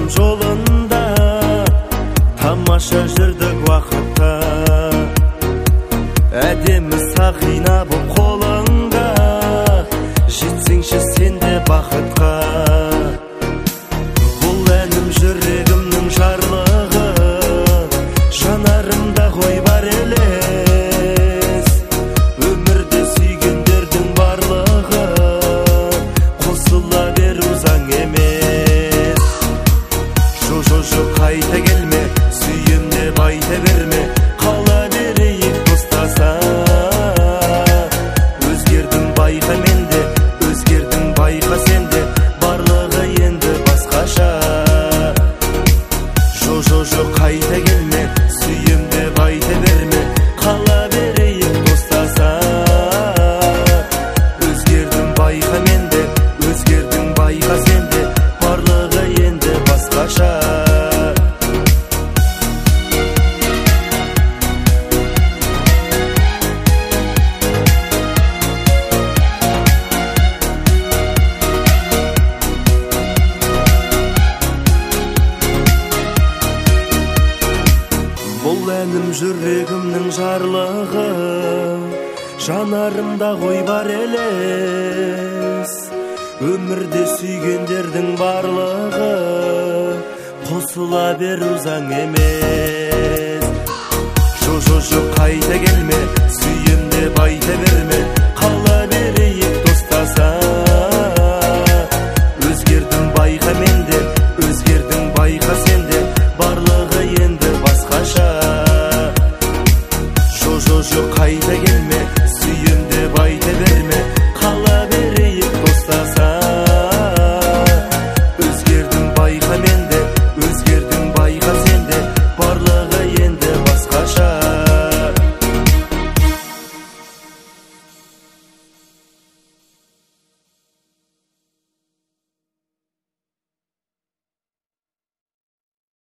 ғалам жолында, тамаша жүрдік уақытта. Әдемі сақина бұл қолыңда, жетсеңші сен де бақытқа. Бұл әнім жүрегімнің жарлығы, жанарымда ғой бар елес. Өмірде сүйгендердің барлығы, қосыла беру заң емес. Жо-жо-жо қайта келме, сүйем деп айта берме, қала берейік достаса. Өзгердің байқа менде, өзгердің байқа сенде, барлығы енді басқаша. Жо-жо-жо қайта келме, сүйем деп айта берме, қала берейік достаса. Өзгердің байқа менде, өзгердің байқа сенде, барлығы енді басқаша. Бұл әнім жүрегімнің жарлығы, жанарымда ғой бар елес. Өмірде сүйгендердің барлығы, қосыла беру заң емес. Жо-жо-жо қайта келме, сүйем деп айта бер.